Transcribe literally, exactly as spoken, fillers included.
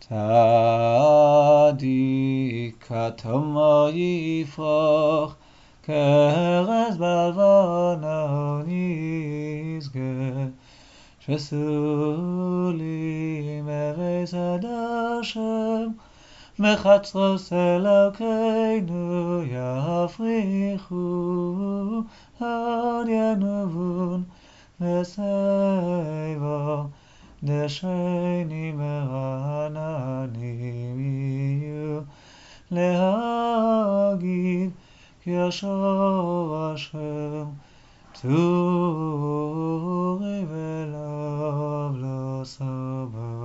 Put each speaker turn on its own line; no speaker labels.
צדיק כתומו יפרח, כארז בלבנון ישגה, שסולים ארץ עד השם, בחצרות אלוקינו יפריחו, הוד ינובון וסביבו, דשנים ורעננים יהיו, להגיד כי ישוע השם, צורי ולב לא סבא.